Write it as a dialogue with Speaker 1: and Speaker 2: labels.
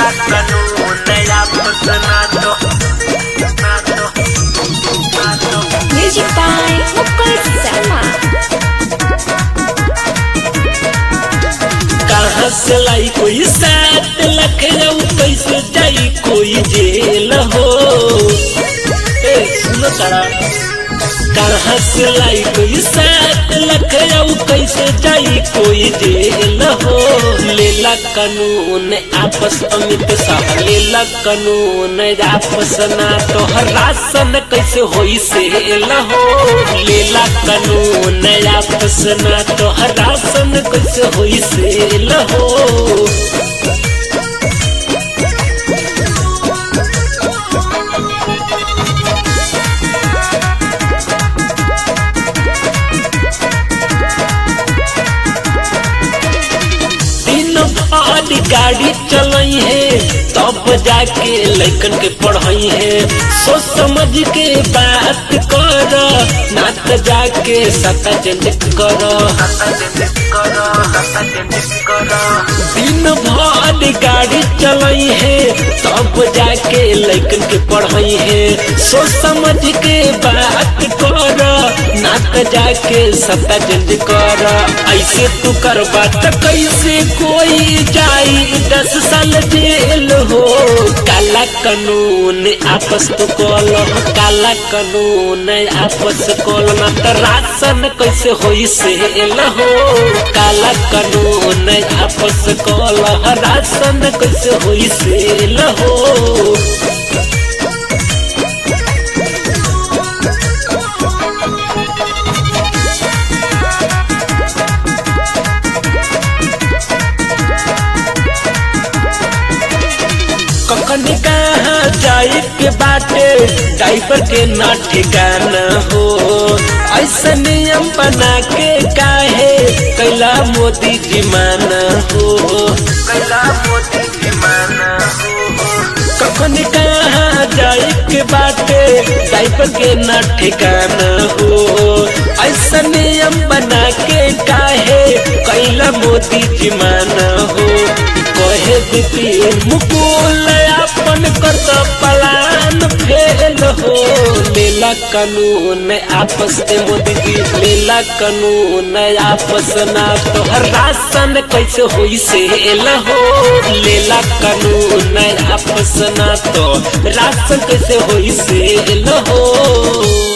Speaker 1: लेला कानून आपस ना तो
Speaker 2: Music by Mukul Sharma.
Speaker 1: कहाँ से लाई कोई 7 लाख जाऊ कैसे जाई कोई जेल हो। सुनो तारा कहाँ से लाई कोई 7 लाख जाऊ कैसे जाई कोई जेल हो। लेला कानून आपस अमित शाह लेला कानून आपस ना तो राशन कैसे होई सेल हो। लेला कानून आपस ना तो राशन कैसे होई सेल हो। गाड़ी चलाई है तब जाके लड़कन के पढ़ाई है। सोच समझ के बात कर ना तो जाके सता चेंज कर। दिन भर गाड़ी चलाई है तब जाके लड़कन के पढ़ाई है। सोच समझ के बात कर ना तो जाके सता चेंज कर। ऐसे तू कर बात कैसे कोई जाई 10 साल जेल हो। काला कानून आपस तो कॉलो काला कानून आपस कॉलो ना तो राशन कैसे होई सेल हो। काला कानून आपस कॉलो राशन कैसे होई सेल हो। कखनी कहाँ जाए के बाटे ड्राइवर के ना ठिकाना हो। ऐसा नियम बना के काहे कैला मोदी जी माना हो। कैला मोदी जी माना हो। कखनी कहाँ जाए के बाटे ड्राइवर के ना ठिकाना हो। ऐसा नियम बना के काहे कैला मोदी जी माना हो। कहे दीदी मुकुल अपन कर तो पलान फेल हो। लेला कानून आपस के मोदी जी लेला कानून आपस ना तो राशन कैसे होई सेल हो। लेला कानून आपस ना तो राशन कैसे होई सेल हो।